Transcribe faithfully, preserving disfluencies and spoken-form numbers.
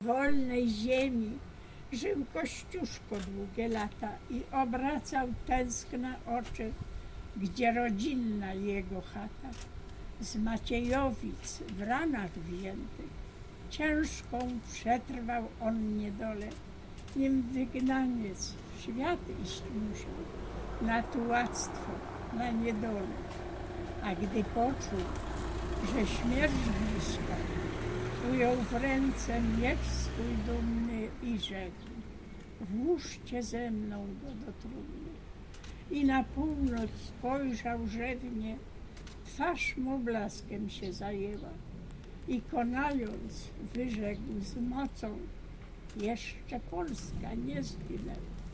wolnej ziemi żył Kościuszko długie lata i obracał tęskne oczy, gdzie rodzinna jego chata. Z Maciejowic w ranach wziętych ciężką przetrwał on niedolę, nim wygnaniec w świat iść musiał, na tułactwo, na niedolę. A gdy poczuł, że śmierć bliska, ujął w ręce miecz swój dumny i rzekł: włóżcie ze mną go do trumny. I na północ spojrzał rzewnie, twarz mu blaskiem się zajęła i konając wyrzekł z mocą: jeszcze Polska nie zginęła.